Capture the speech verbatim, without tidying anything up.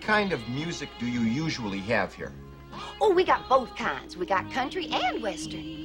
kind of music do you usually have here? Oh, we got both kinds. We got country and western.